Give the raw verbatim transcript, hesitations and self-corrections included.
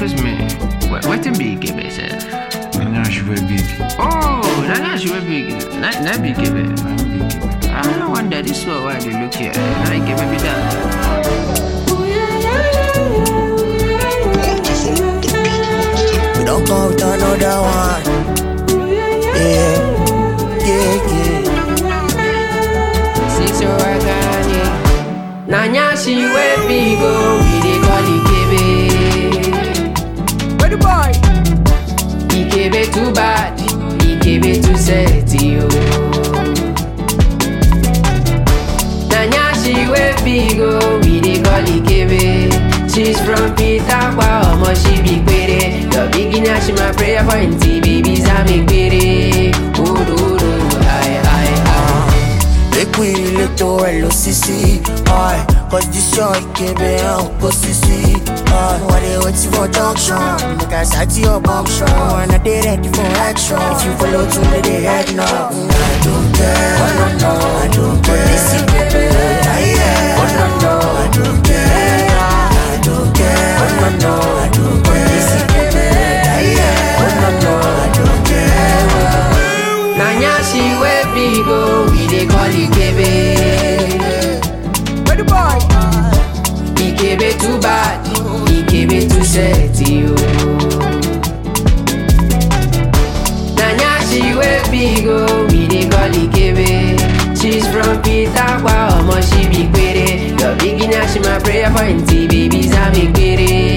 Cause me, what what a big give itself. Now she very big. Oh, now she very big. Not not big give it. I wonder this one why they look here. I give it that. We don't go with another one. Yeah, yeah, yeah. Six organic. Nanya she way big go. We dey call Ikebe. Where the boy? Ikebe too bad. Ikebe too sexy yo. Nanya she way big go. We dey call Ikebe. She's from Pitakwa, omo she be quere. Your beginner, she my prayer point. Babies, I'm a quere. Oh, oh, oh, aye, aye, aye. Make we little L O C C. Aye, cause this show can be Uncle C C. Aye, what they waiting for junction? Make I side to your function. And I did ready for action. If you follow to me, they head now. I don't care. Oh, no, no, I don't care. This is the good. Aye, yeah. Oh, no, no, I don't care. I don't care. Oh, no, no, I don't care. This is the good. Aye, yeah. Oh, no, no, I don't care. Nanya she way big go. We dey call Ikebe. Where the boy? Ikebe too bad. Ikebe too sexy yo. Nanya she way big go. We dey call Ikebe. She's from Pitakwa, omo she be quere. Your beginner, she my prayer point. Babies, I'm a quere.